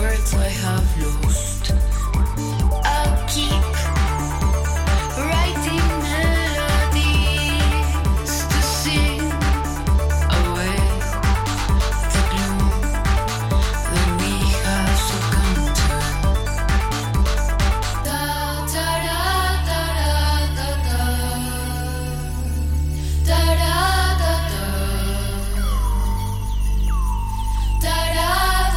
words I have lost. I'll keep writing melodies to sing away the gloom that we have succumbed to. Da da da da da da da da da da da da.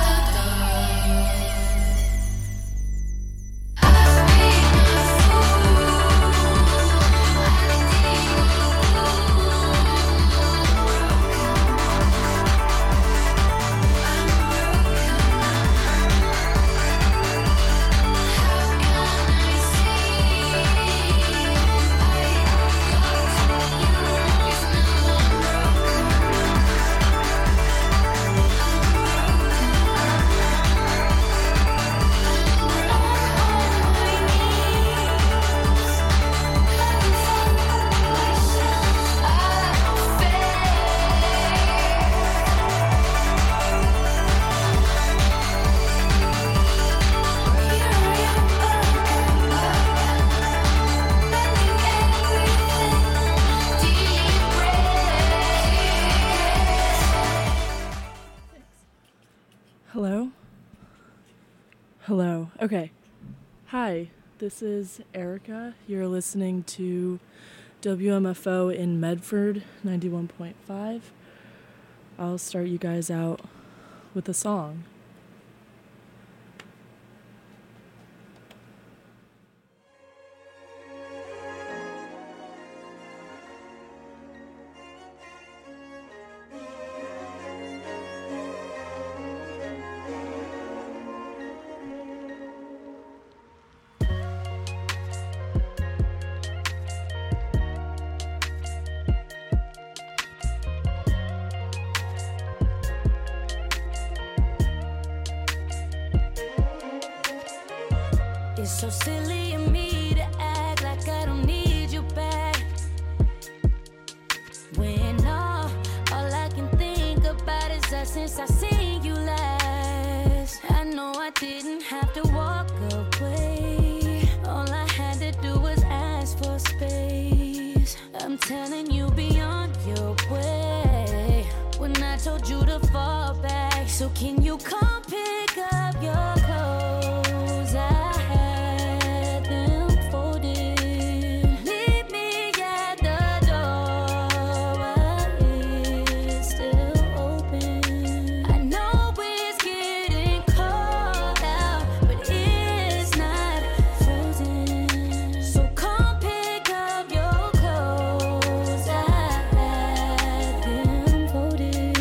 Hello. Okay. Hi, this is Erica. You're listening to WMFO in Medford, 91.5. I'll start you guys out with a song. It's so silly of me to act like I don't need you back. When all I can think about is us since I seen you last. I know I didn't have to walk away. All I had to do was ask for space. I'm telling you, be on your way. When I told you to fall back, so can you come pick up your clothes? I had them folded. Meet me at the door while it's still open. I know it's getting cold out, but it's not frozen. So come pick up your clothes. I had them folded.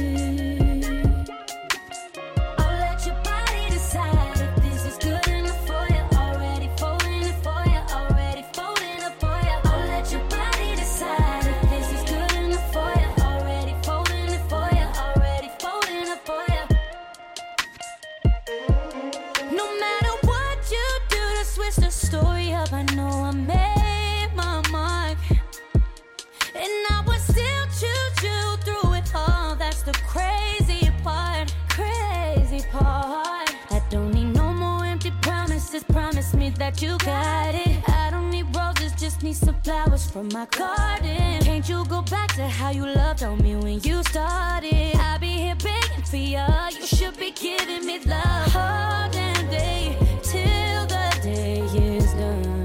I'll let your body decide if this is good enough for you. Already folding it for you. Already folding it for you. I'll let your body decide if this is good enough for you. Already folding it for you. Already folding it for you. No matter what you do to switch the story up, I know I made my mark. And I would still choose you through it all. That's the crazy part. Crazy part. I don't need no more empty promises. Promise me that you got it. I don't need roses, just need some flowers from my garden. Can't you go back to how you loved on me when you started? I'll be here begging for you. You should be giving me love all damn day till the day is done.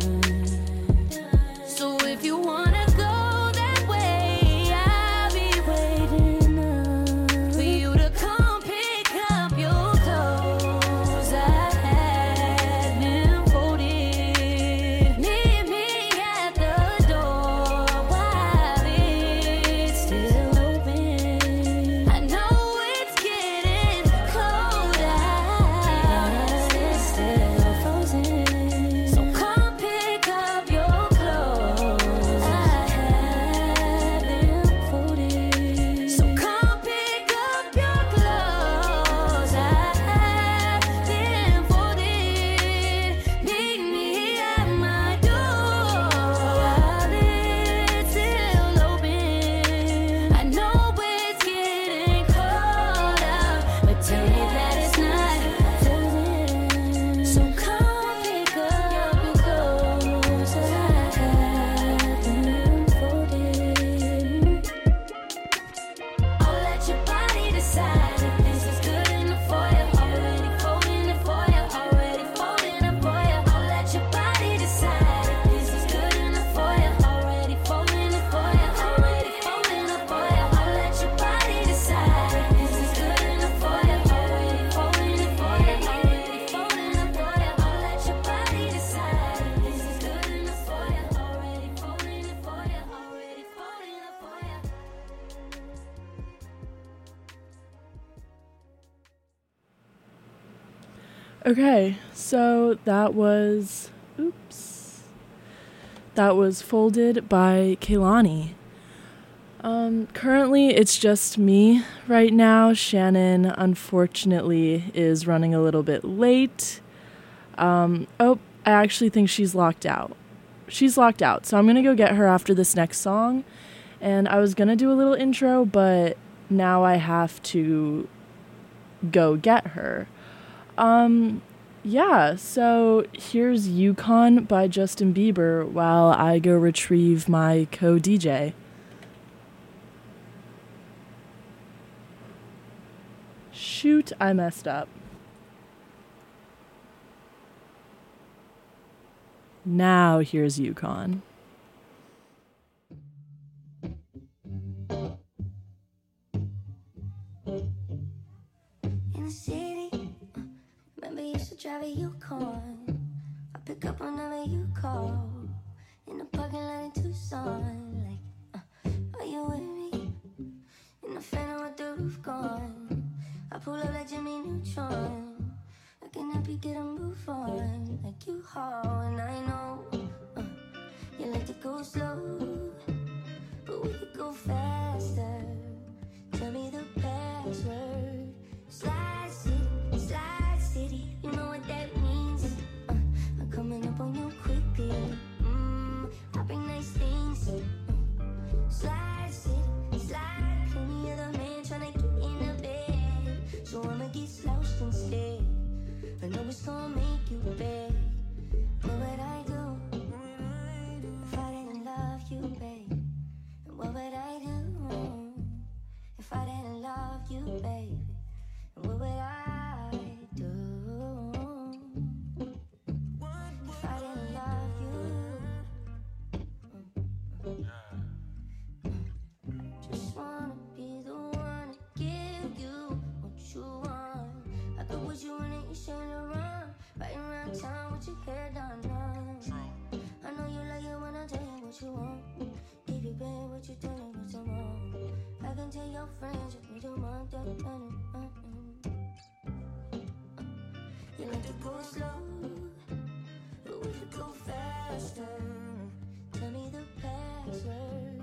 So if you wanna go that way, I'll be waiting up for you to come pick up your clothes. I had them folded. Meet me at the door while it's still open. I know it's getting cold out, Okay, so that was Folded by Kehlani. Currently it's just me right now. Shannon, unfortunately, is running a little bit late. I actually think she's locked out. So I'm gonna go get her after this next song. And I was gonna do a little intro, but now I have to go get her. Yeah, so here's Yukon by Justin Bieber while I go retrieve my co-DJ. Shoot, I messed up. Now here's Yukon. In the city, remember you used to drive a Yukon. I pick up whenever you call. In the parking lot in Tucson, like, are you with me? In the Phantom with the roof gone. I pull up like Jimmy Neutron. I can help you get a move on, like you haul. And I know you like to go slow, but we could go faster. Tell me the password. Slide city, you know what that means. I'm coming up on you quickly. I bring nice things. Slide city, plenty of the man tryna get in the bed, so I'ma get slouched instead. I know it's gonna make you beg. What would I do if I didn't love you, babe? And what would I do if I didn't love you, baby? And what would I do if I didn't love you? Just wanna be the one to give you what you want. I could put you in an Saint Laurent, riding around town with your hair done. I know you like it when I tell you what you want. Give you babe what you tell me what you want. I can tell your friends what you want. You like to go slow, but we could go faster. Tell me the password.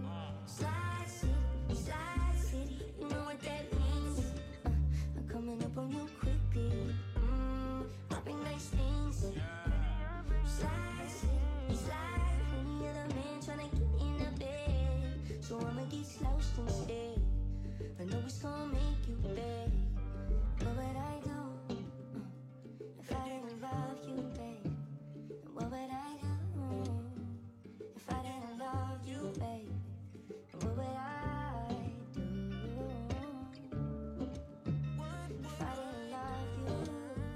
Slide city, you know what that means. I'm coming up on you quickly. I bring nice things. Slide city, plenty of the man tryna get in the bed, so I'ma get slouched instead. I know it's gonna make you beg. What would I do if I didn't love you, babe? And what would I do if I didn't love you, babe? And what would I do if I didn't love you?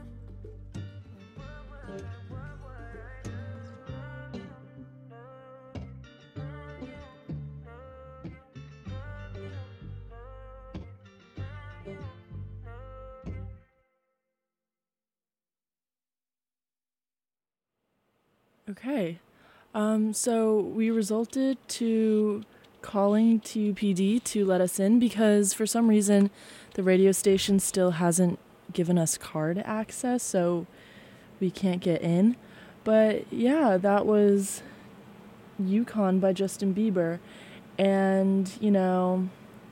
Okay. So we resulted to calling TUPD to let us in because for some reason the radio station still hasn't given us card access, so we can't get in. But yeah, that was Yukon by Justin Bieber. And, you know,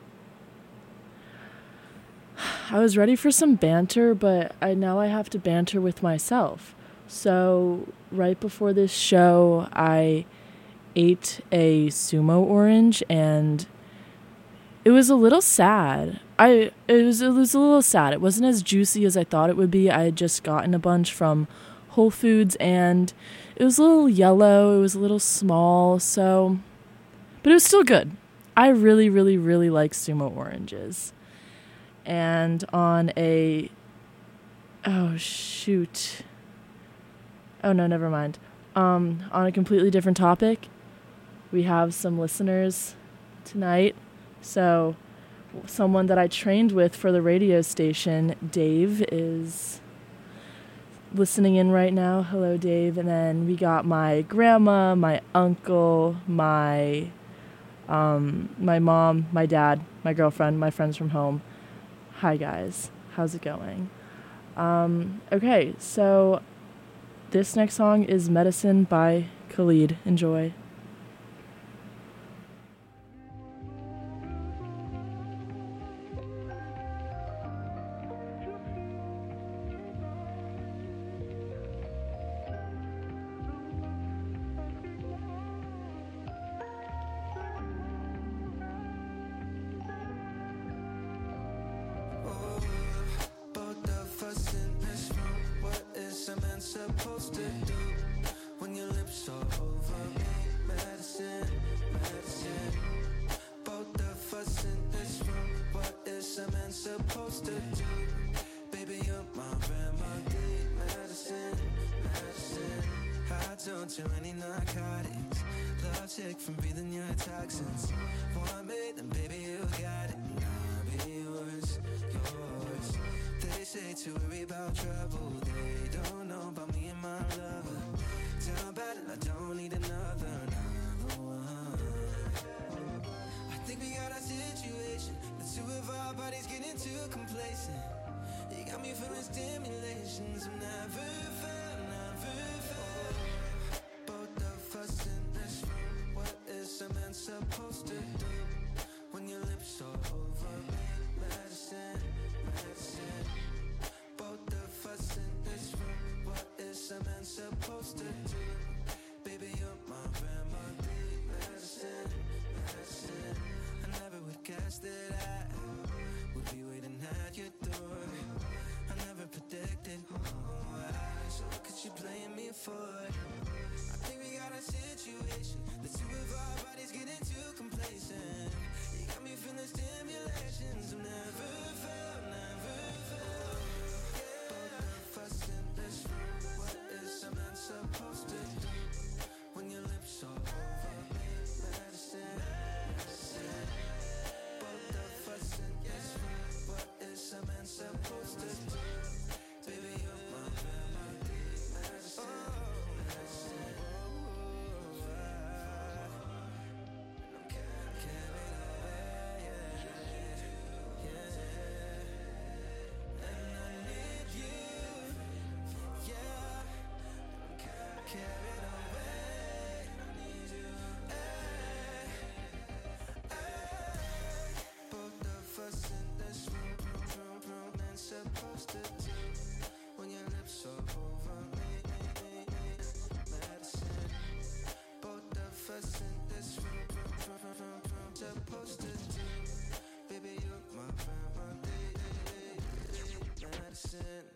I was ready for some banter, but now I have to banter with myself. So right before this show, I ate a sumo orange, and it was a little sad. It was a little sad. It wasn't as juicy as I thought it would be. I had just gotten a bunch from Whole Foods, and it was a little yellow. It was a little small, but it was still good. I really, really, really like sumo oranges. And on a... Oh, shoot. Oh, no, never mind. On a completely different topic, we have some listeners tonight. So someone that I trained with for the radio station, Dave, is listening in right now. Hello, Dave. And then we got my grandma, my uncle, my mom, my dad, my girlfriend, my friends from home. Hi, guys. How's it going? Okay, so this next song is Medicine by Khalid. Enjoy. Supposed to do when your lips are over me. Medicine, medicine. Both of us in this room. What is a man supposed to do? Baby, you're my remedy. Medicine, medicine. I don't do any narcotics. Love sick from breathing your toxins. Want me, then baby, you got it. And I'll be yours, yours. They say to worry about trouble. They don't know about me and my lover. Down bad and I don't need another one. I think we got our situation. The two of our bodies getting too complacent. You got me feeling stimulations I've never felt, never felt. Both of us in this room. What is a man supposed to do when your lips are over me? Medicine, medicine. Both of us in this room. What is a man supposed to do? Baby, you're my remedy. Medicine, medicine. I never would guess that I would be waiting at your door. I never predicted why. So what could you blame me for? I think we got a situation. The two of our bodies getting too complacent. You got me feeling stimulations I've never felt, never felt. Both of us in this room. What is a man supposed to do when your lips are over me? Medicine, medicine. Both of us in this room. What is a man supposed to do? Baby, you're my remedy. Medicine, medicine. I'm carried away, yeah, yeah. And I need you, yeah. I'm carried away. I need you, ay, ay. Both of us in this room, and supposed to do when your lips are over me. Medicine. Both of us in this room, supposed to do. Baby, you're my remedy. Medicine.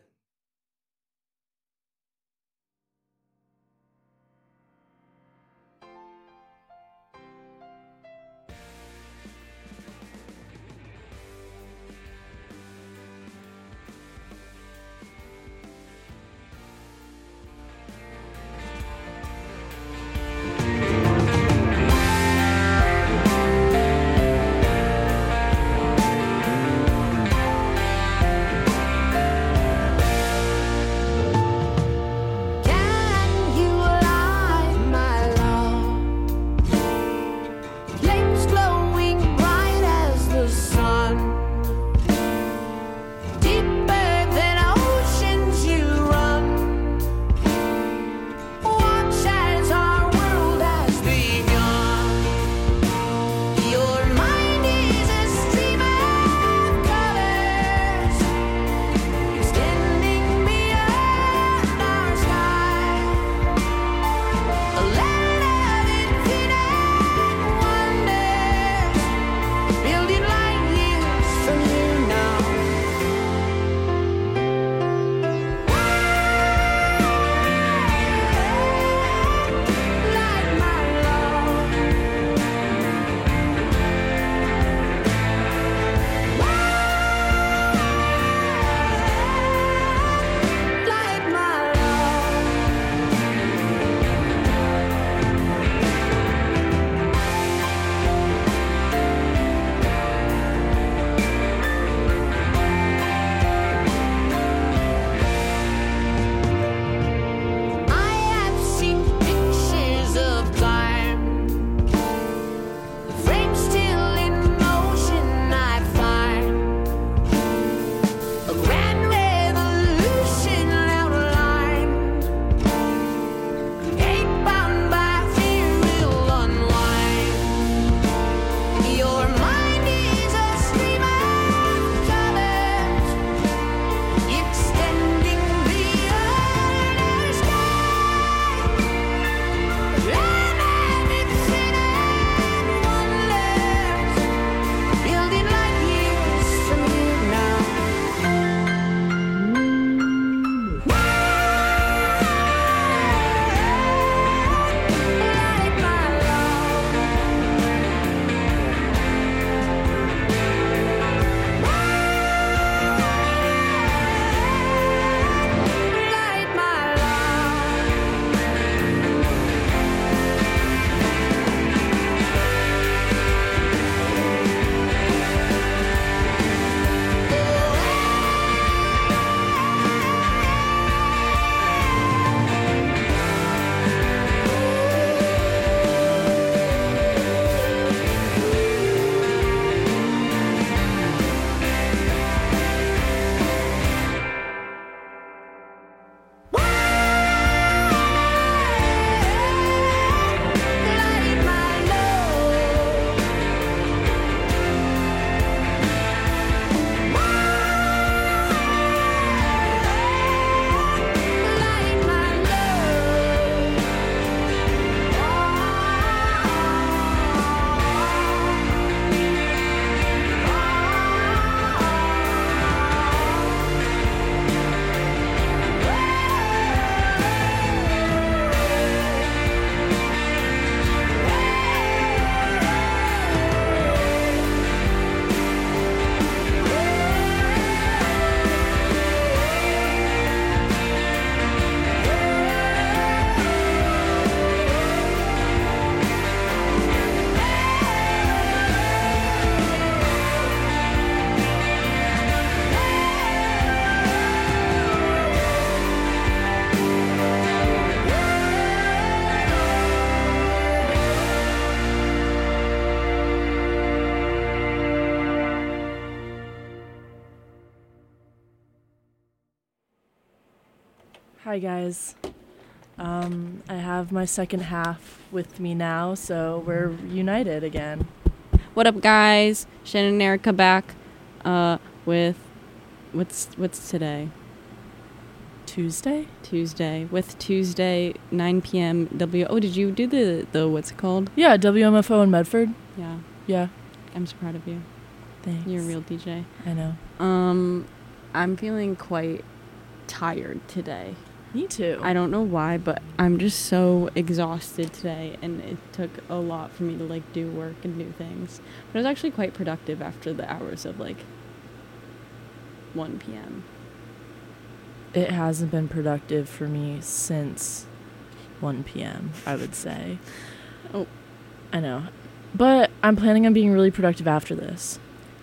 Hi guys. I have my second half with me now, so we're united again. What up, guys? Shannon and Erica back with what's today? Tuesday? Tuesday. With Tuesday 9 p.m. Oh, did you do the what's it called? Yeah, WMFO in Medford. Yeah. Yeah. I'm so proud of you. Thanks. You're a real DJ. I know. I'm feeling quite tired today. Me too. I don't know why, but I'm just so exhausted today, and it took a lot for me to like do work and do things. But I was actually quite productive after the hours of like 1 p.m. It hasn't been productive for me since 1 p.m., I would say. Oh. I know. But I'm planning on being really productive after this.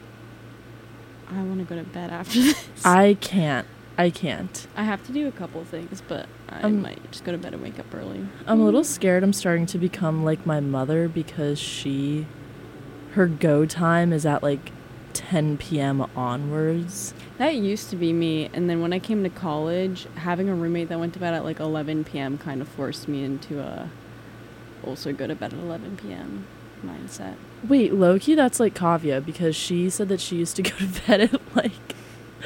I want to go to bed after this. I can't. I have to do a couple things, but I might just go to bed and wake up early. I'm a little scared I'm starting to become like my mother because her go time is at like 10 p.m. onwards. That used to be me, and then when I came to college, having a roommate that went to bed at like 11 p.m. kind of forced me into a also go to bed at 11 p.m. mindset. Wait, low-key, that's like Kavya, because she said that she used to go to bed at like,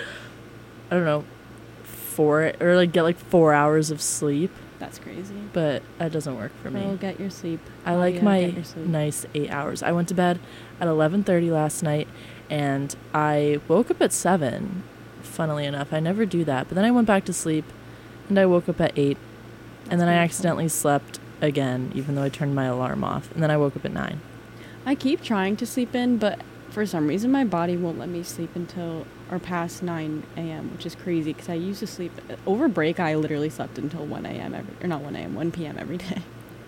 I don't know, 4, or like get like 4 hours of sleep. That's crazy. But that doesn't work for me. Girl, get your sleep. I like my nice 8 hours. I went to bed at 11:30 last night, and I woke up at 7, funnily enough. I never do that. But then I went back to sleep, and I woke up at 8, and then I accidentally slept again, even though I turned my alarm off. And then I woke up at 9. I keep trying to sleep in, but for some reason my body won't let me sleep until or past 9 a.m., which is crazy because I used to sleep over break. I literally slept until 1 p.m. every day.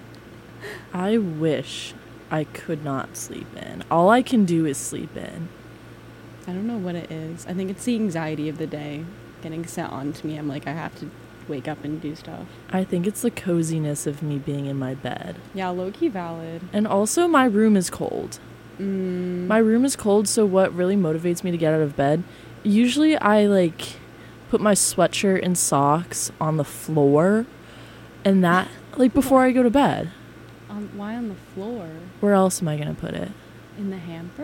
I wish I could not sleep in. All I can do is sleep in. I don't know what it is. I think it's the anxiety of the day getting set onto me. I'm like, I have to wake up and do stuff. I think it's the coziness of me being in my bed. Yeah, low-key valid. And also my room is cold. My room is cold, so what really motivates me to get out of bed, usually I like put my sweatshirt and socks on the floor, and that like before I go to bed. Why on the floor? Where else am I gonna put it? In the hamper?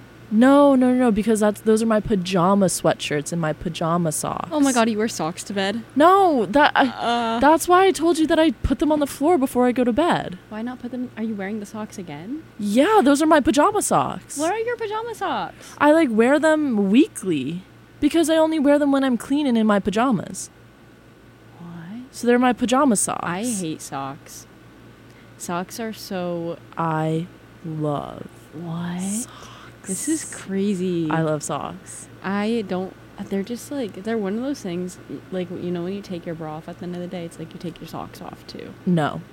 No, because those are my pajama sweatshirts and my pajama socks. Oh my god, you wear socks to bed? No, that's why I told you that I put them on the floor before I go to bed. Why not put them? Are you wearing the socks again? Yeah, those are my pajama socks. What are your pajama socks? I like wear them weekly because I only wear them when I'm clean and in my pajamas. What? So they're my pajama socks. I hate socks. Socks are so... I love what? socks. This is crazy. I love socks. I don't... They're just like... They're one of those things, like, you know when you take your bra off at the end of the day, it's like you take your socks off too. No.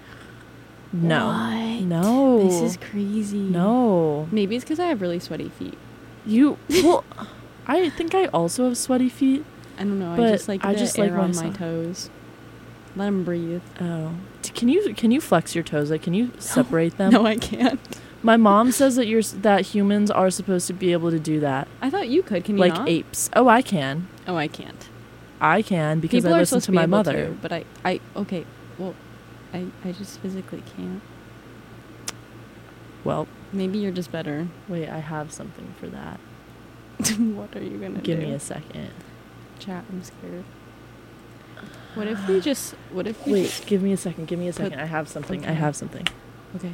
What? No. This is crazy. No. Maybe it's because I have really sweaty feet. Well, I think I also have sweaty feet. I don't know. But I just like the air on my toes. Let them breathe. Oh. Can you flex your toes? Like, can you separate them? No, I can't. My mom says that humans are supposed to be able to do that. I thought you could. Can you like not? apes. Oh, I can. Oh, I can't. I can because People I are listen supposed to be my able mother. to, but I okay. Well, I just physically can't. Well, maybe you're just better. Wait, I have something for that. What are you gonna Give do? me a second. Chat, I'm scared. What if we just... Wait, give me a second. I have something. Okay. I have something. Okay.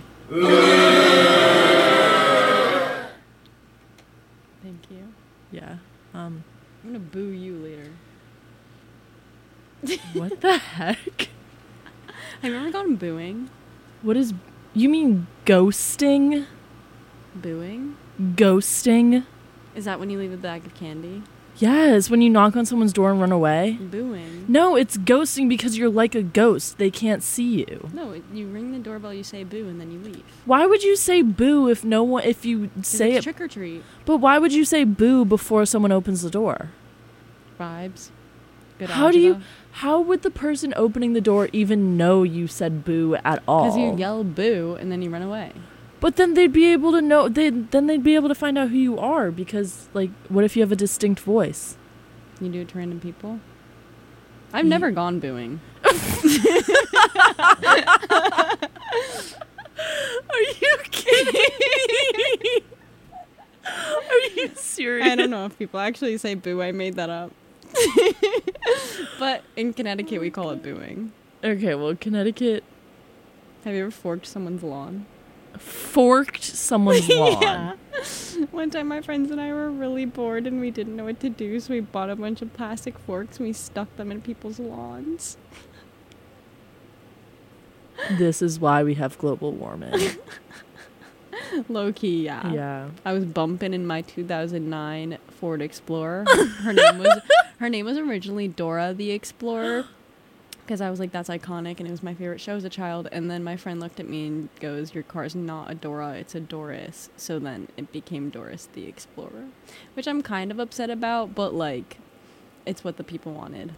Thank you. Yeah. I'm gonna boo you later. What the heck? Have you ever gone booing? What is... You mean ghosting? Booing? Ghosting? Is that when you leave a bag of candy? Yes, when you knock on someone's door and run away. Booing. No, it's ghosting because you're like a ghost. They can't see you. No, you ring the doorbell, you say boo, and then you leave. Why would you say boo if you say it? Trick or treat. But why would you say boo before someone opens the door? Vibes. Good How would the person opening the door even know you said boo at all? Because you yell boo and then you run away. But then they'd be able to know. Then they'd be able to find out who you are because, like, what if you have a distinct voice? You do it to random people. I've never gone booing. Are you kidding me? Are you serious? I don't know if people actually say boo. I made that up. But in Connecticut, we call it booing. Okay, well, Connecticut Have you ever forked someone's lawn? forked someone's lawn. Yeah. One time my friends and I were really bored and we didn't know what to do, so we bought a bunch of plastic forks and we stuck them in people's lawns. This is why we have global warming. Low key, yeah. Yeah. I was bumping in my 2009 Ford Explorer. Her name was originally Dora the Explorer, because I was like, that's iconic, and it was my favorite show as a child. And then my friend looked at me and goes, your car's not a Dora, it's a Doris. So then it became Doris the Explorer, which I'm kind of upset about, but like, it's what the people wanted.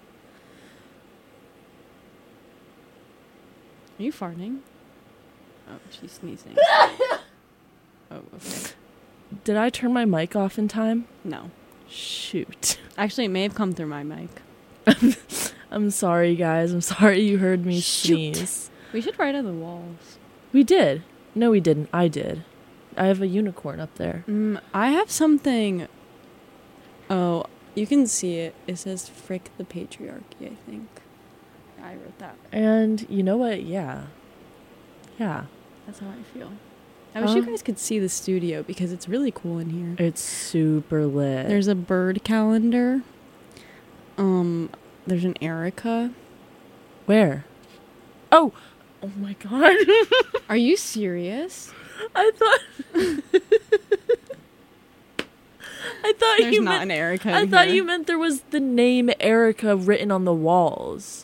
Are you farting? Oh, she's sneezing. Oh, okay. Did I turn my mic off in time? No. Shoot. Actually, it may have come through my mic. I'm sorry, guys. I'm sorry you heard me Shoot. sneeze. We should write on the walls. We did. No, we didn't. I did. I have a unicorn up there. I have something. Oh, you can see it. It says "Frick the Patriarchy," I think. I wrote that. And you know what? Yeah. Yeah. That's how I feel. I wish you guys could see the studio because it's really cool in here. It's super lit. There's a bird calendar. There's an Erica. Where? Oh my God. Are you serious? I thought There's you not meant an Erica. I in thought here. you meant there was the name Erica written on the walls.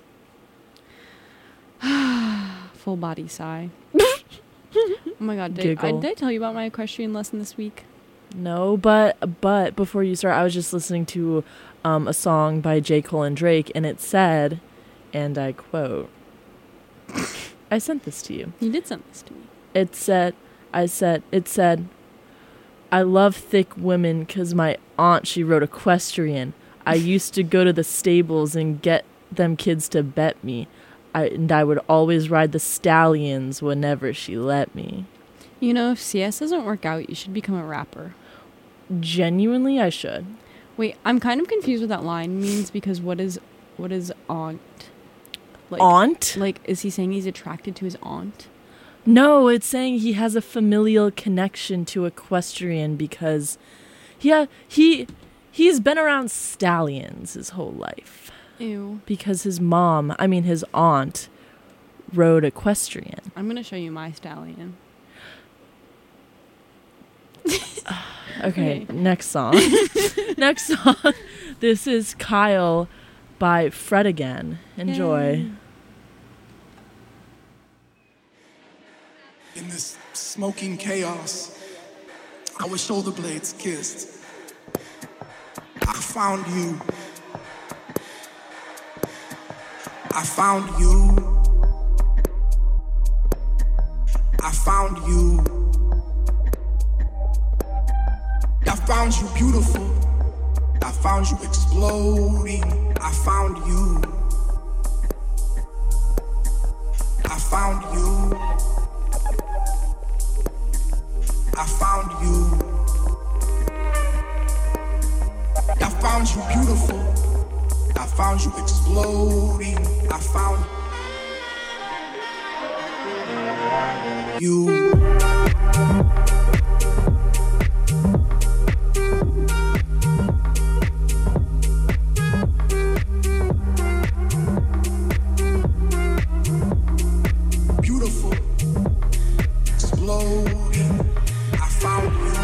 Full body sigh. Oh my God! Did I tell you about my equestrian lesson this week? No, but before you start, I was just listening to a song by J. Cole and Drake, and it said, and I quote, I sent this to you. You did send this to me. It said, I love thick women 'cause my aunt, she rode equestrian. I used to go to the stables and get them kids to bet me. I would always ride the stallions whenever she let me. You know, if CS doesn't work out, you should become a rapper. Genuinely, I should. Wait, I'm kind of confused what that line means because what is aunt? Like, Aunt? Like, is he saying he's attracted to his aunt? No, it's saying he has a familial connection to equestrian because he's been around stallions his whole life. Ew. Because his aunt rode equestrian. I'm going to show you my stallion. Okay, next song. Next song. This is Kyle by Fred Again. Enjoy. Yay. In this smoking chaos, our shoulder blades kissed. I found you. I found you. I found you. I found you beautiful. I found you exploding. I found you. I found you. I found you. I found you beautiful. I found you exploding. I found you. Beautiful. Exploding. I found you.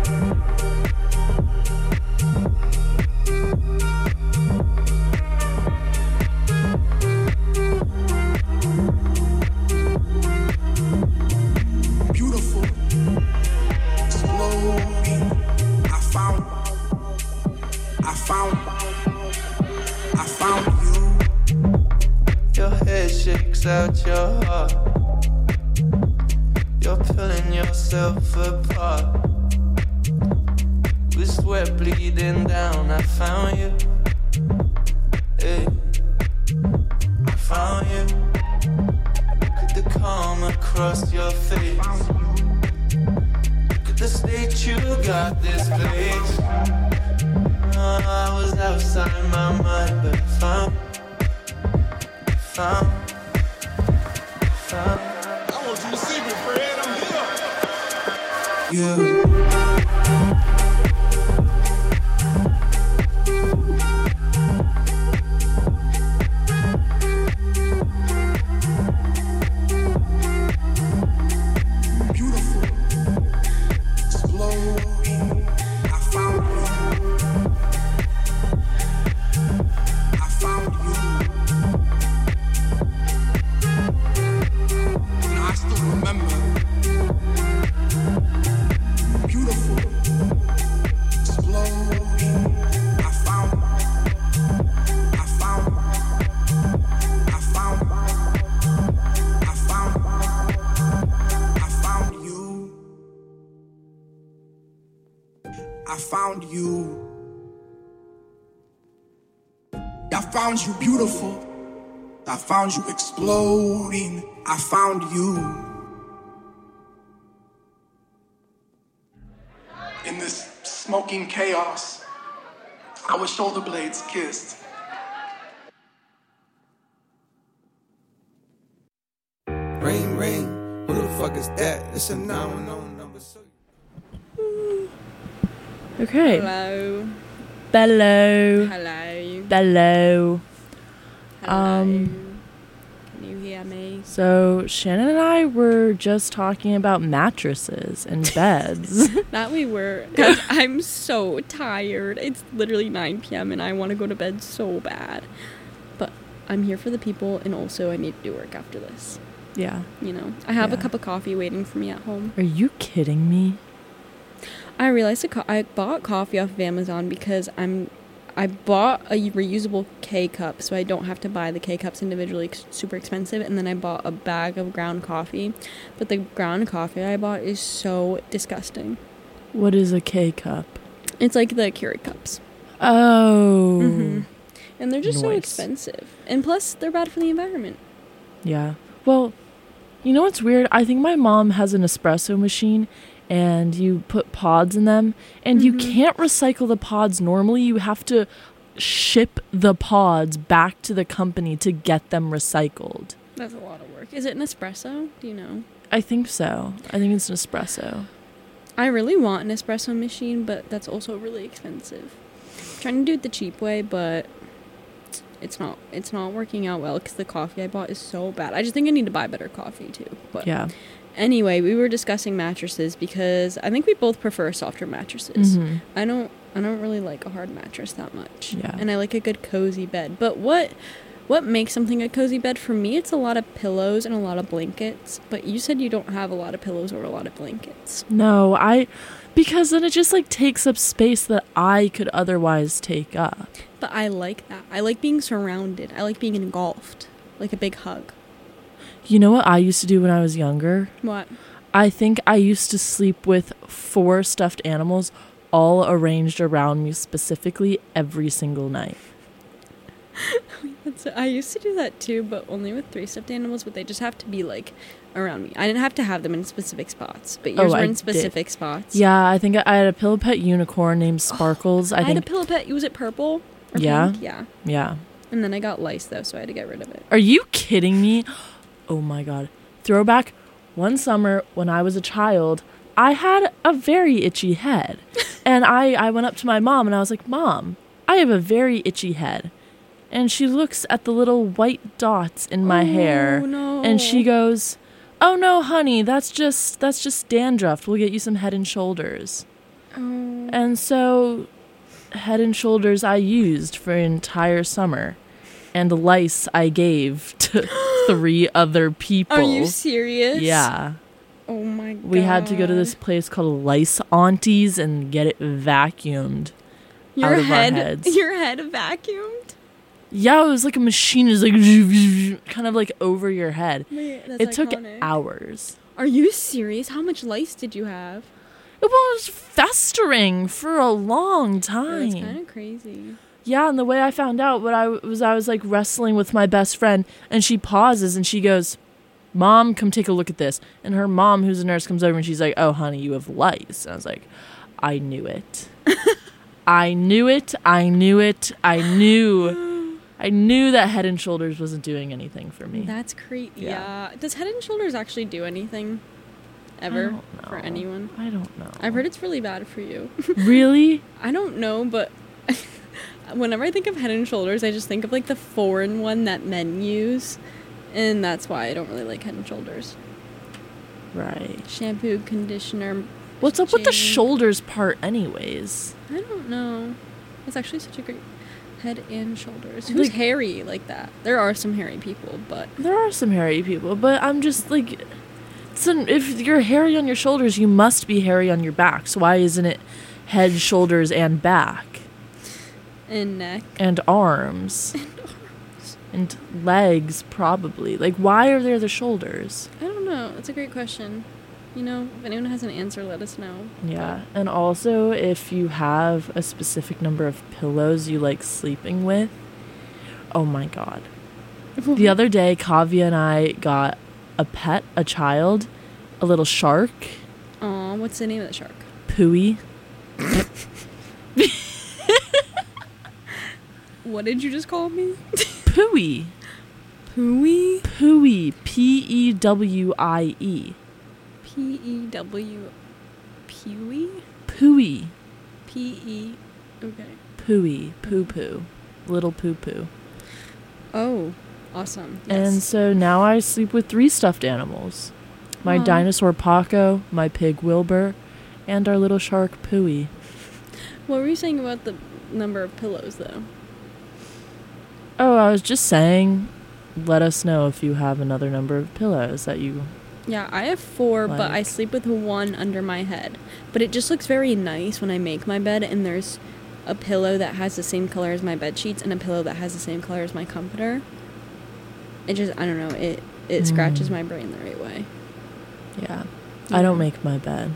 Beautiful. Exploding. I found you. Your head shakes out your heart. You're pulling yourself apart. With sweat bleeding down, I found you. Hey, across your face. Look at the state you got this place. I was outside my mind, but found. I want you to see me, Fred. I'm here. You. I found you beautiful. I found you exploding. I found you. In this smoking chaos, our shoulder blades kissed. Ring, ring, who the fuck is that? It's a 911 number. Okay. Hello. Bello. Hello. Bello. Hello. Can you hear me? So Shannon and I were just talking about mattresses and beds. That we were. 'Cause I'm so tired. It's literally 9 p.m. and I want to go to bed so bad. But I'm here for the people, and also I need to do work after this. Yeah. You know, I have a Yeah. cup of coffee waiting for me at home. Are you kidding me? I realized I bought coffee off of Amazon because I bought a reusable K-cup, so I don't have to buy the K-cups individually, super expensive, and then I bought a bag of ground coffee, but the ground coffee I bought is so disgusting. What is a K-cup? It's like the Keurig cups. Oh. Mm-hmm. And they're just so Nice. expensive. And plus, they're bad for the environment. Yeah. Well, you know what's weird? I think my mom has an espresso machine, and you put pods in them, and you can't recycle the pods normally. You have to ship the pods back to the company to get them recycled. That's a lot of work. Is it an espresso? Do you know? I think so. I think it's an espresso. I really want an espresso machine, but that's also really expensive. I'm trying to do it the cheap way, but it's not working out well because the coffee I bought is so bad. I just think I need to buy better coffee too. But Yeah. anyway, we were discussing mattresses because I think we both prefer softer mattresses. Mm-hmm. I don't really like a hard mattress that much. Yeah. And I like a good cozy bed. But what makes something a cozy bed? For me, it's a lot of pillows and a lot of blankets. But you said you don't have a lot of pillows or a lot of blankets. No, because then it just like takes up space that I could otherwise take up. But I like that. I like being surrounded. I like being engulfed. Like a big hug. You know what I used to do when I was younger? What? I think I used to sleep with 4 stuffed animals all arranged around me specifically every single night. I used to do that too, but only with 3 stuffed animals, but they just have to be like around me. I didn't have to have them in specific spots, but yours were I in did. specific spots. Yeah, I think I had a pillow pet unicorn named Sparkles. I had a pillow pet. Was it purple? Or Yeah? pink? Yeah. Yeah. And then I got lice though, so I had to get rid of it. Are you kidding me? Oh my god. Throwback. One summer when I was a child, I had a very itchy head. And I went up to my mom and I was like, "Mom, I have a very itchy head." And she looks at the little white dots in my hair. No. And she goes, "Oh no, honey, that's just dandruff. We'll get you some Head and Shoulders." Oh. And so Head and Shoulders I used for an entire summer. And lice I gave to 3 other people. Are you serious? Yeah. Oh my god. We had to go to this place called Lice Aunties and get it vacuumed out of our heads. Your head vacuumed? Yeah, it was like a machine. It was like kind of like over your head. Wait, that's It took iconic. hours. Are you serious? How much lice did you have? It was festering for a long time. That's kind of crazy. Yeah, and the way I found out, I was like wrestling with my best friend, and she pauses and she goes, Mom, come take a look at this. And her mom, who's a nurse, comes over and she's like, oh, honey, you have lice. And I was like, I knew it. I knew it. I knew that Head and Shoulders wasn't doing anything for me. That's crazy. Yeah. Yeah. Does Head and Shoulders actually do anything ever for anyone? I don't know. I've heard it's really bad for you. Really? I don't know, but whenever I think of Head and Shoulders, I just think of like the foreign one that men use, and that's why I don't really like Head and Shoulders. Right. Shampoo, conditioner. What's up with the Jane. shoulders part anyways? I don't know. It's actually such a great Head and Shoulders. Who's Like- hairy like that? There are some hairy people, but There are some hairy people, but I'm just like, if you're hairy on your shoulders, you must be hairy on your back. So why isn't it head, shoulders, and back? and neck. And arms. And legs, probably. Like, why are there the shoulders? I don't know. It's a great question. You know, if anyone has an answer, let us know. Yeah. And also, if you have a specific number of pillows you like sleeping with, oh my God. The other day, Kavya and I got a pet, a child, a little shark, Aw, what's the name of the shark? Pooey. What did you just call me? Pooey. Pooey? Pooey. P-E-W-I-E. P-E-W... Pewee? Pooey. P-E... Okay. Pooey. Poo-poo. Little poo-poo. Oh, awesome. Yes. And so now I sleep with 3 stuffed animals. My Aw. dinosaur Paco, my pig Wilbur, and our little shark Pooey. What were you saying about the number of pillows, though? Oh, I was just saying, let us know if you have another number of pillows that you... Yeah, I have 4, but I Like- sleep with 1 under my head. But it just looks very nice when I make my bed, and there's a pillow that has the same color as my bed sheets and a pillow that has the same color as my comforter. It just, I don't know, it scratches my brain the right way. Yeah. I don't make my bed.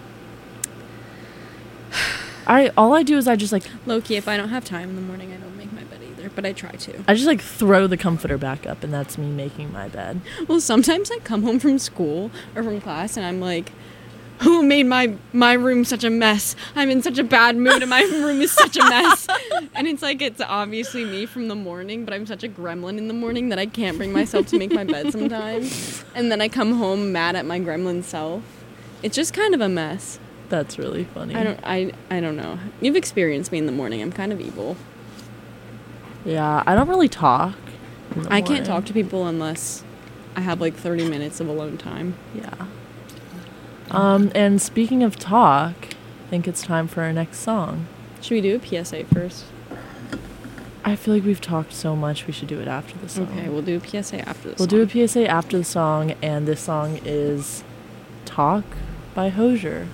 All I do is I just like... Low-key, if I don't have time in the morning, I don't make my bed either, but I try to. I just like throw the comforter back up, and that's me making my bed. Well, sometimes I come home from school or from class, and I'm like, who made my room such a mess? I'm in such a bad mood, and my room is such a mess. And it's like, it's obviously me from the morning, but I'm such a gremlin in the morning that I can't bring myself to make my bed sometimes. And then I come home mad at my gremlin self. It's just kind of a mess. That's really funny. I don't know. You've experienced me in the morning. I'm kind of evil. Yeah, I don't really talk. in the I can't morning. talk to people unless I have like 30 minutes of alone time. Yeah. And speaking of talk, I think it's time for our next song. Should we do a PSA first? I feel like we've talked so much, we should do it after the song. Okay, we'll do a PSA after this. We'll do a PSA after the song, and this song is Talk by Hozier.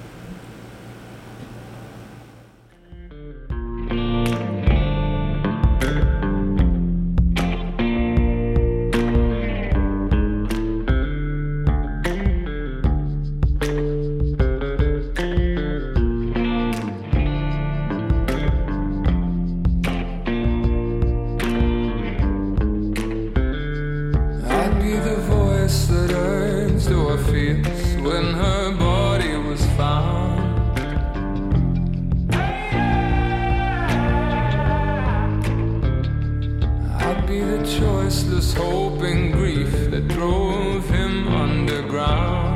I'd be the voice that urged her fears when her body was found. I'd be the choiceless hope and grief that drove him underground.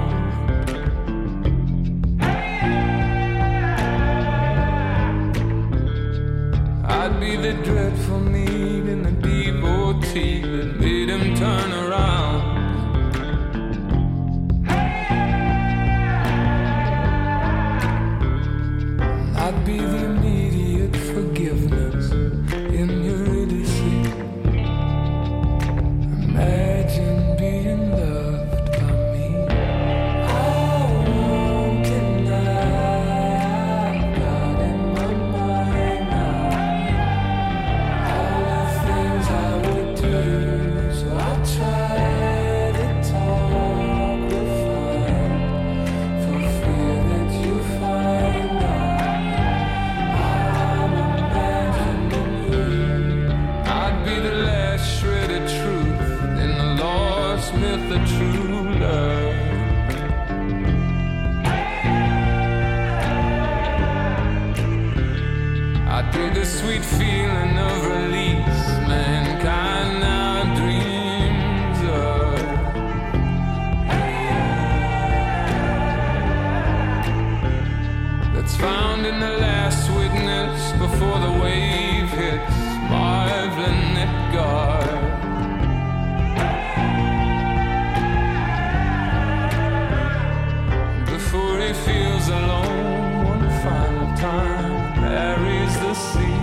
I'd be the dreadful need and the devotee that made him turn around. I'd be the immediate forgiveness in your idiocy. Imagine being loved by me. I won't deny I've got in my mind now all the things I would do. So I try to talk refined for fear that you find out I'm imagining you. I'd be the last shred of truth in the lost myth of truth. blood. I dig the sweet feeling of release mankind now dreams of. That's found in the last witness before the wave hits Marvin Edgar. Before he feels alone one final time, buries the sea.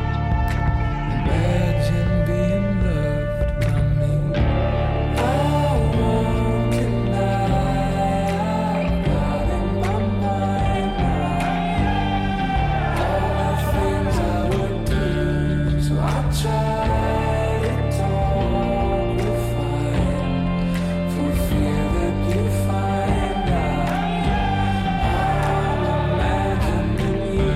Imagine being loved by me. I won't deny I've got in my mind now all the things I would do. So I try to talk refined for fear that you find out I'm imagining you.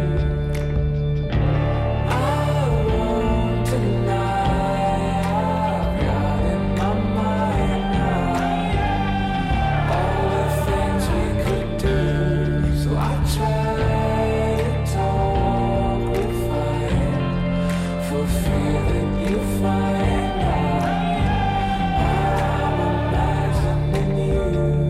I won't deny I've got in my mind now all the things we could do. So I try to talk refined for fear that you find out I'm imagining you.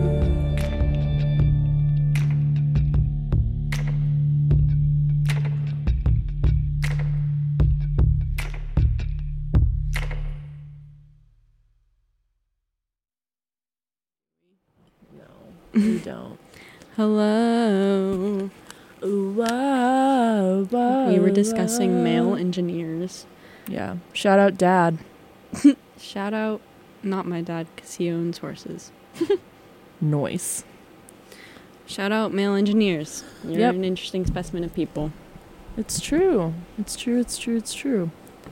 No, we don't. Hello. Whoa, whoa, We were discussing whoa. male engineers. Yeah. Shout out dad. Shout out, not my dad, because he owns horses. Noise. Shout out male engineers. You're Yep. an interesting specimen of people. It's true. It's true. It's true. It's true.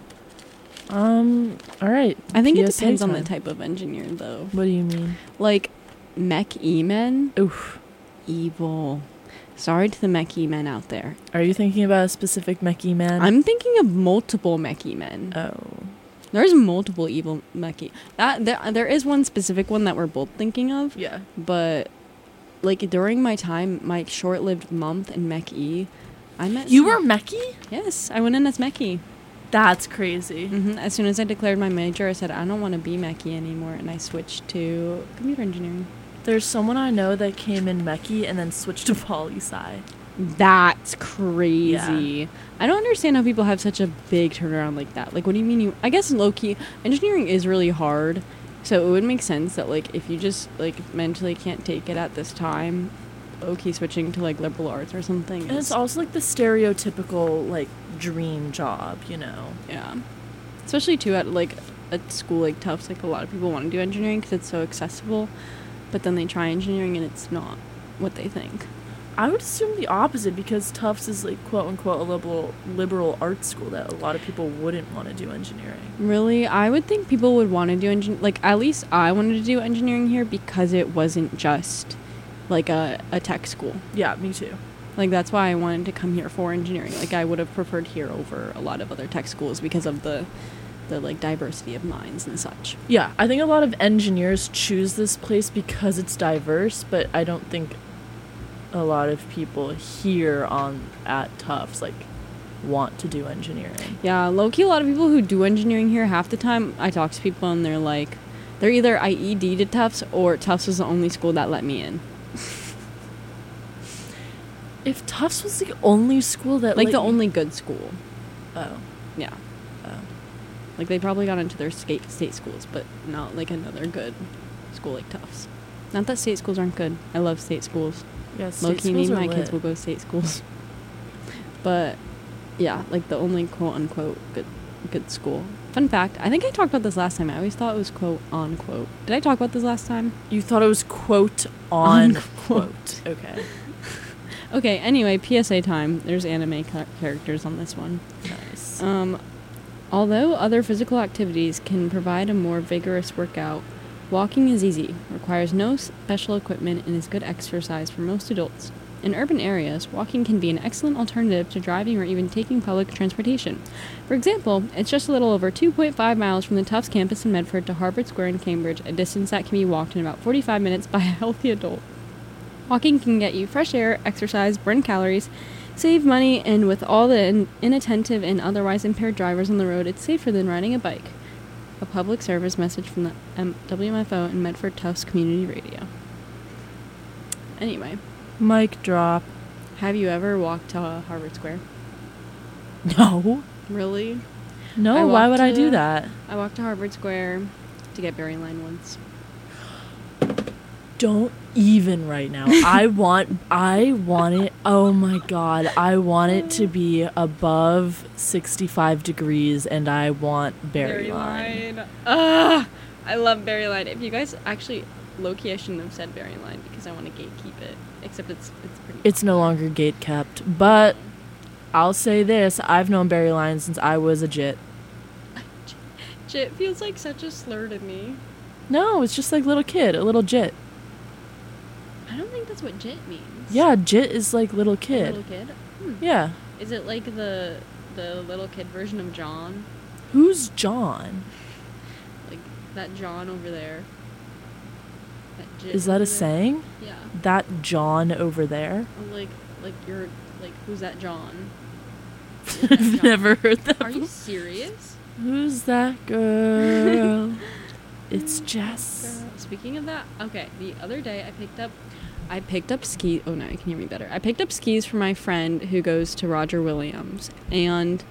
All right. I think it PSA depends on the time. type of engineer, though. What do you mean? Like, mech E-men, Oof. evil. Sorry to the mech E-men out there. Are you thinking about a specific mechie man? I'm thinking of multiple mech E-men. Oh. There's multiple evil mech E. There is one specific one that we're both thinking of, Yeah. but like during my time, my short-lived month in mech E, I met You some- were mechie? Yes, I went in as mech E. That's crazy. As soon as I declared my major, I said I don't want to be mech E anymore, and I switched to computer engineering. There's someone I know that came in mechie and then switched to poli-sci. That's crazy. I don't understand how people have such a big turnaround like that. Like, what do you mean you... I guess low-key, engineering is really hard, so it would make sense that, like, if you just, like, mentally can't take it at this time, low-key switching to, like, liberal arts or something And is... it's also like the stereotypical like dream job, you know. Yeah. Especially, too, at, like, a school like Tufts, like, a lot of people want to do engineering because it's so accessible, but then they try engineering and it's not what they think. I would assume the opposite because Tufts is like quote unquote a liberal arts school that a lot of people wouldn't want to do engineering. Really? I would think people would want to do like, at least I wanted to do engineering here because it wasn't just, like, a tech school. Yeah, me too. Like, that's why I wanted to come here for engineering. Like, I would have preferred here over a lot of other tech schools because of the like, diversity of minds and such. Yeah, I think a lot of engineers choose this place because it's diverse, but I don't think a lot of people here at Tufts like want to do engineering. Yeah, low-key, a lot of people who do engineering here, half the time I talk to people and they're like, they're either IED to Tufts or Tufts was the only school that let me in. If Tufts was the only school that Like, let the you- only good school. Oh. Yeah. Oh. Like, they probably got into their state schools, but not, like, another good school like Tufts. Not that state schools aren't good. I love state schools. Yeah, state Low-key, me schools and are my kids will lit. go to state schools. But, yeah, like, the only quote-unquote good school. Fun fact, I think I talked about this last time. I always thought it was quote-unquote. Did I talk about this last time? You thought it was quote on Unquote. quote. Okay. Okay, anyway, PSA time. There's anime characters on this one. Nice. Although other physical activities can provide a more vigorous workout, walking is easy, requires no special equipment, and is good exercise for most adults. In urban areas, walking can be an excellent alternative to driving or even taking public transportation. For example, it's just a little over 2.5 miles from the Tufts campus in Medford to Harvard Square in Cambridge, a distance that can be walked in about 45 minutes by a healthy adult. Walking can get you fresh air, exercise, burn calories, save money, and with all the inattentive and otherwise impaired drivers on the road, it's safer than riding a bike. A public service message from the WMFO and Medford Tufts Community Radio. Anyway, Mic drop. have you ever walked to Harvard Square? No. Really? No, I why walked would I do to- that? I walked to Harvard Square to get Berry Line once. Don't even right now. I want it. Oh my god. I want it to be above 65 degrees and I want berry line. I love Berry Line. If you guys actually, low-key, I shouldn't have said Berry Line because I want to gatekeep it. Except it's pretty. It's no longer gate kept, but I'll say this, I've known berry line since I was a jit. Jit feels like such a slur to me. No, it's just like little kid, a little jit. I don't think that's what jit means. Yeah, jit is like little A kid. little kid? Yeah. Is it like the little kid version of John? Who's John? Like that John over there? That jit Is that over a there? saying? Yeah. That John over there? Or like you're like, who's that John? Is that I've John? never heard that. Are you serious? Who's that girl? It's Jess. Speaking of that, okay, the other day I picked up skis. Oh no, you can hear me better. I picked up skis for my friend who goes to Roger Williams, and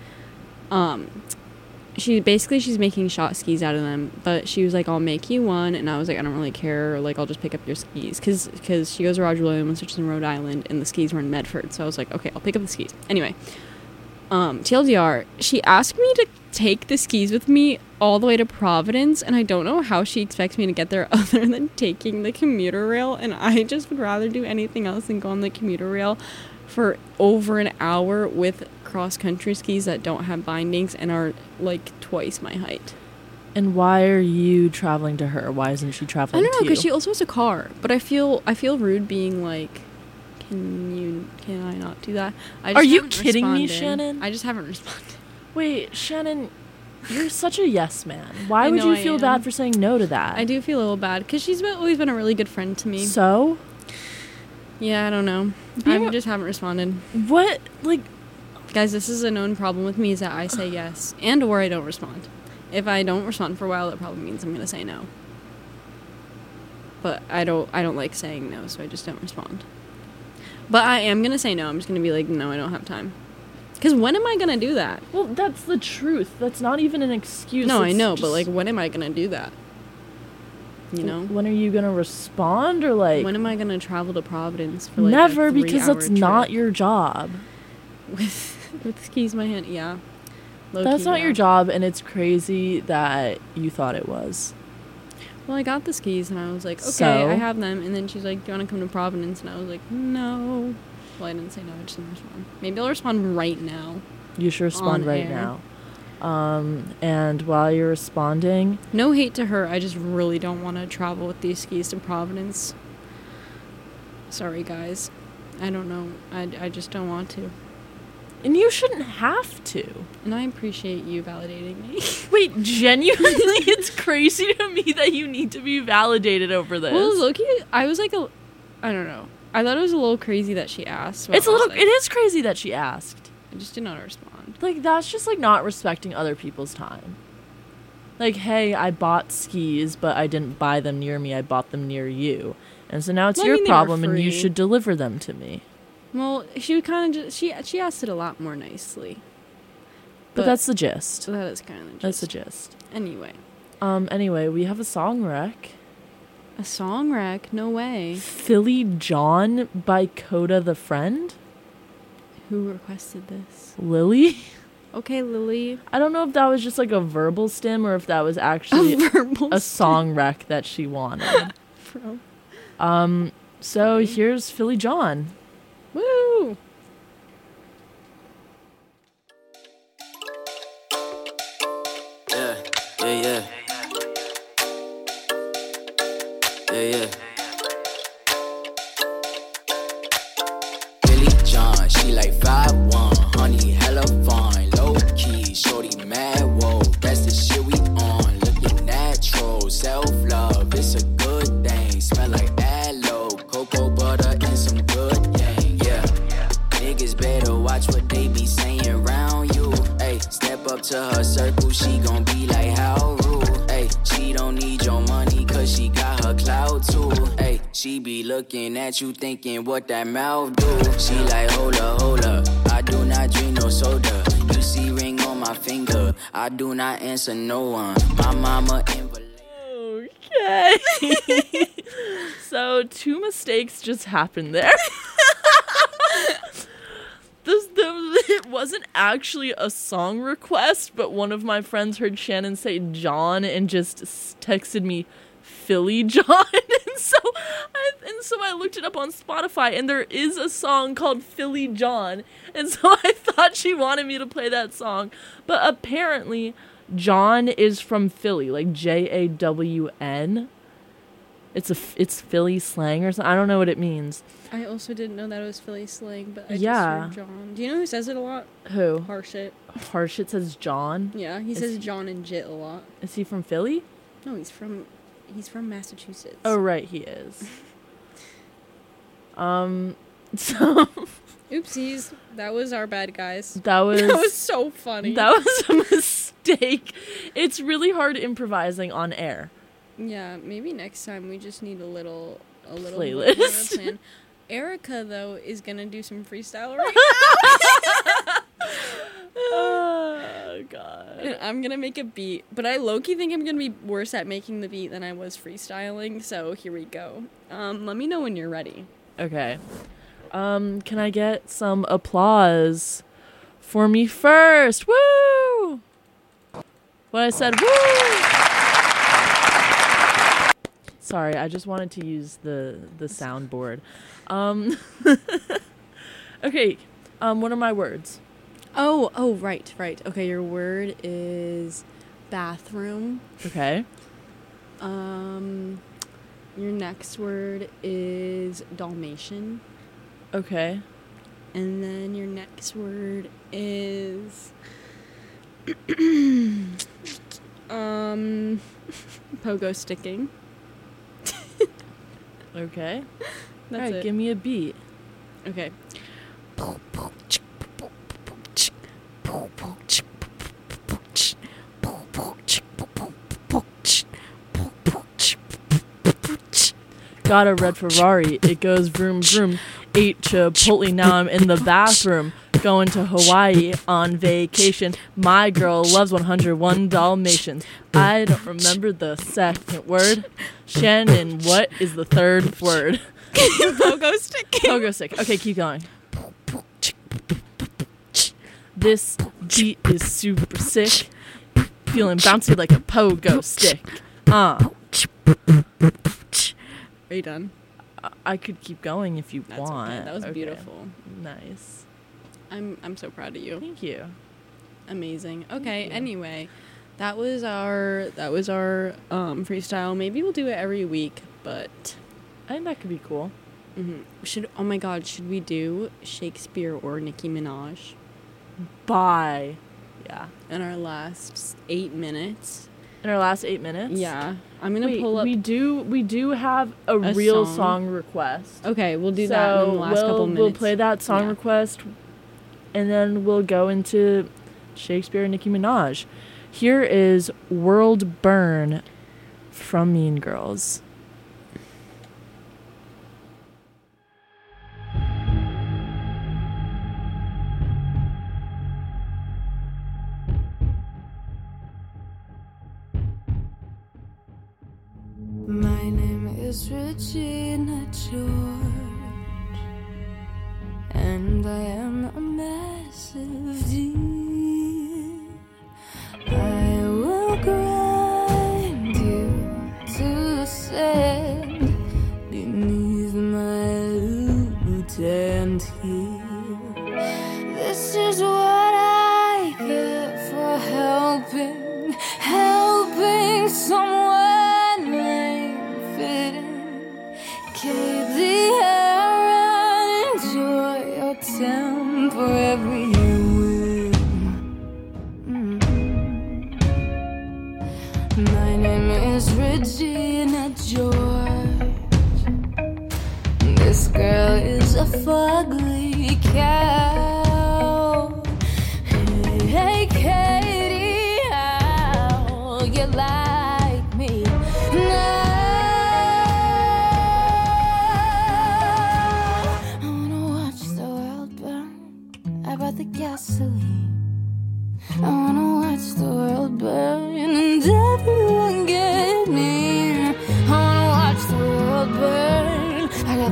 she's making shot skis out of them, but she was like, I'll make you one, and I was like, I don't really care, or like I'll just pick up your skis, because she goes to Roger Williams, which is in Rhode Island, and the skis were in Medford, so I was like, okay, I'll pick up the skis. Anyway, TLDR, she asked me to take the skis with me all the way to Providence, and I don't know how she expects me to get there other than taking the commuter rail, and I just would rather do anything else than go on the commuter rail for over an hour with cross-country skis that don't have bindings and are like twice my height. And why are you traveling to her? Why isn't she I traveling don't know, to you? because she also has a car, but I feel rude being like, can I not do that? I Are you haven't kidding me, responded. Shannon? I just haven't responded. Wait, Shannon, you're such a yes man. Why I would know you I feel am. bad for saying no to that? I do feel a little bad because she's always been a really good friend to me. So? Yeah, I don't know. Yeah. I just haven't responded. What? Like, Guys, this is a known problem with me is that I say yes and or I don't respond. If I don't respond for a while, it probably means I'm going to say no. But I don't like saying no, so I just don't respond. But I am going to say no. I'm just going to be like, no, I don't have time. Because when am I going to do that? well, that's the truth. That's not even an excuse. No, I It's know, just- but like, when am I going to do that? You know? When are you going to respond or like... When am I going to travel to Providence for like Never, a because 3-hour that's not trip? your job. With skis in my hand, yeah. Low That's key, not yeah. your job, and it's crazy that you thought it was. Well, I got the skis and I was like, okay, So? I have them. And then she's like, do you want to come to Providence? And I was like, no. Well, I didn't say no. I just didn't respond. Maybe I'll respond right now. You should respond On right air. now. And while you're responding, No hate to her. I just really don't want to travel with these skis to Providence. Sorry, guys. I don't know. I just don't want to. and you shouldn't have to. And I appreciate you validating me. Wait, genuinely, it's crazy to me that you need to be validated over this. Well, Loki, I was like I don't know. I thought it was a little crazy that she asked. but It's a I was little. like- It is crazy that she asked. I just did not respond. Like, that's just like not respecting other people's time. Like, hey, I bought skis, but I didn't buy them near me. I bought them near you, and so now it's Well, I your mean, they were problem, and you free. should deliver them to me. Well, she would kind of just she asked it a lot more nicely. But that's the gist. So that is kind of That's the gist. Anyway, Anyway, we have a song rec. a song wreck? No way. Philly John by Coda the Friend. Who requested this? Lily. Okay, Lily. I don't know if that was just like a verbal stim or if that was actually verbal a song rec that she wanted. Bro. So here's Philly John. Woo! Yeah, yeah, yeah. Yeah, yeah. she got her clout too. Hey, she be looking at you thinking what that mouth do. She like, hold up, I do not drink no soda. You see ring on my finger, I do not answer no one. My mama invalid. Okay. So 2 mistakes just happened there. It wasn't actually a song request, but one of my friends heard Shannon say John and just texted me Philly John. And so I looked it up on Spotify, and there is a song called Philly John. And so I thought she wanted me to play that song. But apparently John is from Philly, like Jawn. It's Philly slang or something. I don't know what it means. I also didn't know that it was Philly slang, but I Yeah. just heard John. Do you know who says it a lot? Who? Harshit. Harshit says John. Yeah, he says John and Jit a lot. Is he from Philly? No, he's from Massachusetts. Oh, right, he is. So Oopsies. That was our bad, guys. that was That was so funny. that was a mistake. It's really hard improvising on air. Yeah, maybe next time we just need a little Playlist. more of a plan. Erica, though, is gonna do some freestyle right Oh god. now. I'm gonna make a beat, but I low-key think I'm gonna be worse at making the beat than I was freestyling, so here we go. Let me know when you're ready. Okay. Can I get some applause for me first? Woo! What I said, woo! Sorry, I just wanted to use the soundboard. Okay, what are my words? Oh, right. Okay, your word is bathroom. Okay. Your next word is Dalmatian. Okay. And then your next word is pogo sticking. Okay. That's All right, it. give me a beat. Okay. Got a red Ferrari, it goes vroom vroom. Ate Chipotle, now I'm in the bathroom. Going to Hawaii on vacation. My girl loves 101 Dalmatians. I don't remember the second word. Shannon, what is the third word? Pogo sticking. Pogo stick. Okay, keep going. This beat is super sick. Feeling bouncy like a pogo stick. Are you done? I could keep going if you That's want. okay. That was Okay. beautiful. Nice. I'm so proud of you. Thank you. Amazing. Okay. you. Anyway, that was our freestyle. Maybe we'll do it every week, but I think that could be cool. should we do Shakespeare or Nicki Minaj Bye. Yeah. in our last 8 minutes? In our last 8 minutes? Yeah, I'm gonna Wait, pull up. we do have a A real song. song request. Okay, we'll do so that in the last couple minutes. We'll play that song Yeah. request, and then we'll go into Shakespeare and Nicki Minaj. Here is World Burn from Mean Girls. My name is Regina George, and I am a massive deal. I will grind you to the sand beneath my loot and heel. This is what I get for helping someone fit in. Keep the air and enjoy your temporary win. My name is Regina George. This girl is a fugly cow. Hey, Katie, how you like me now?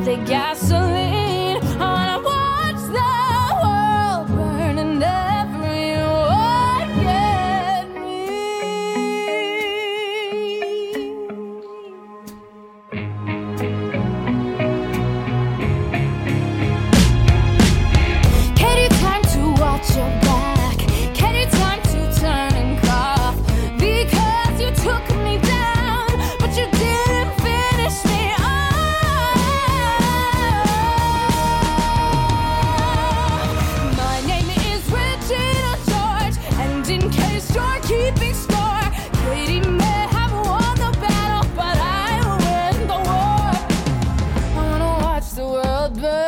the gasoline. I wanna watch the world burn and everyone get me. Can you time to watch your back? Can you time to turn and cough? Because you took me down, but you didn't finish me off. My name is Regina George, and in case you're keeping score, Katie may have won the battle, but I will win the war. I wanna watch the world burn.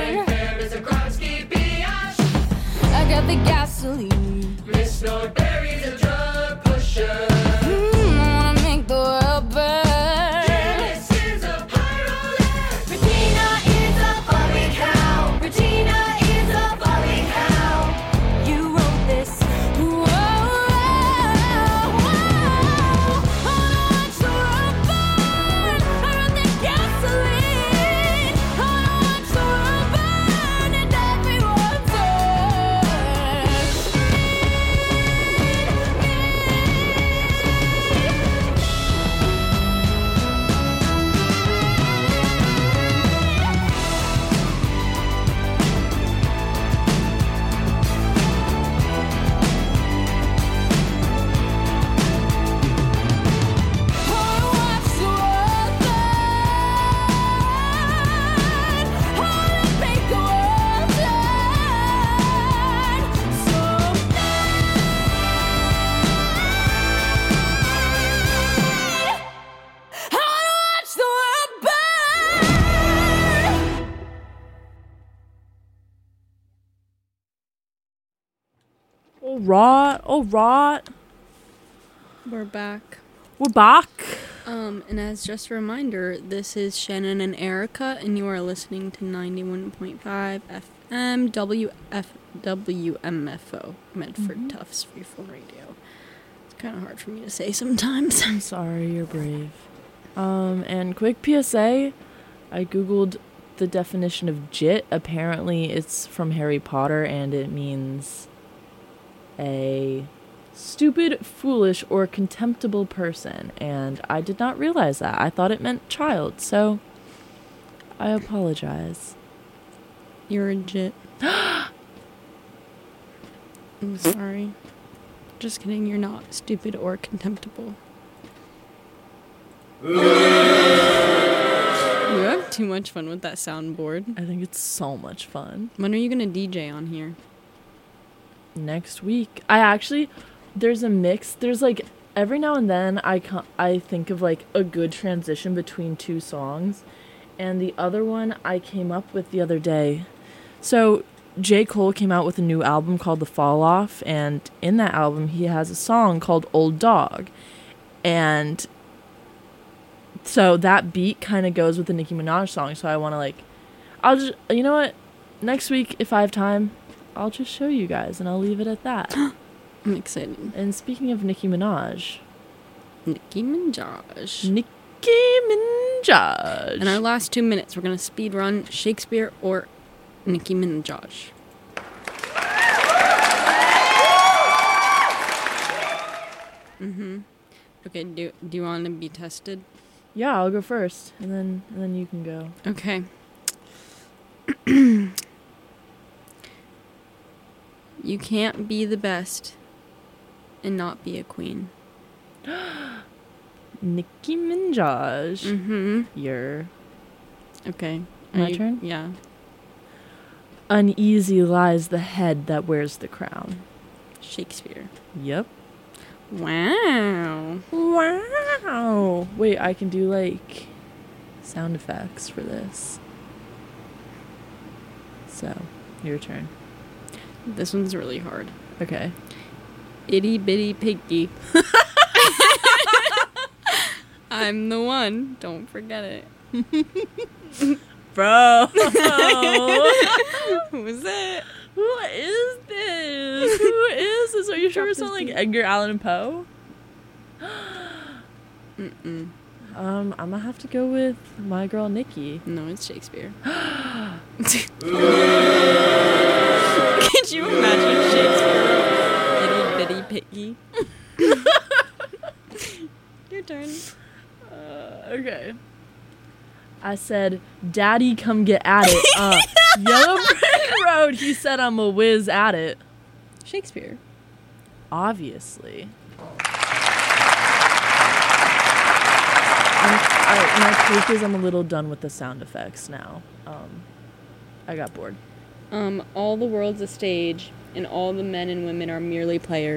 I got the gasoline. Miss Norberry's a drug pusher. I wanna make the world burn. This is a pyrolet. Regina is a bobby cow. Regina is a bobby cow. You wrote this. Whoa, whoa, whoa. I wanna watch the world burn. I got the gasoline. I wanna watch the world burn and everyone burn. All right. We're back. We're back. And as just a reminder, this is Shannon and Erica, and you are listening to 91.5 FM WMFO, Medford Tufts Freeform Radio. It's kind of hard for me to say sometimes. I'm sorry, you're brave. And quick PSA, I googled the definition of jit. Apparently it's from Harry Potter, and it means a stupid, foolish, or contemptible person, and I did not realize that. I thought it meant child, so I apologize. You're a jit. I'm sorry. Just kidding, you're not stupid or contemptible. You have too much fun with that soundboard. I think it's so much fun. When are you gonna DJ on here? Next week. There's a mix. There's like every now and then I think of like a good transition between two songs, and the other one I came up with the other day. So J. Cole came out with a new album called The Fall Off, and in that album he has a song called Old Dog, and so that beat kind of goes with the Nicki Minaj song. So I want to I'll just, you know what, next week if I have time, I'll just show you guys, and I'll leave it at that. I'm excited. And speaking of Nicki Minaj. Nicki Minaj. Nicki Minaj. In our last 2 minutes, we're going to speed run Shakespeare or Nicki Minaj. Okay, do you want to be tested? Yeah, I'll go first, and then you can go. Okay. You can't be the best and not be a queen. Nicki Minaj. Mm-hmm. Your Okay. My turn? Yeah. uneasy lies the head that wears the crown. Shakespeare. Yep. Wow. Wow. Wait, I can do like sound effects for this. So, your turn. This one's really hard. Okay. Itty bitty piggy. I'm the one. Don't forget it. Bro. Who's it? Who is this? Who is this? Are you sure it's not like Edgar Allan Poe? Mm-mm. I'm gonna have to go with my girl Nikki. No, it's Shakespeare. Could you imagine Shakespeare? Itty bitty piggy. Your turn. Okay. I said, Daddy, come get at it. Yellow Brick Road. He said I'm a whiz at it. Shakespeare. Obviously. My take is I'm a little done with the sound effects now. I got bored. All the world's a stage, and all the men and women are merely players.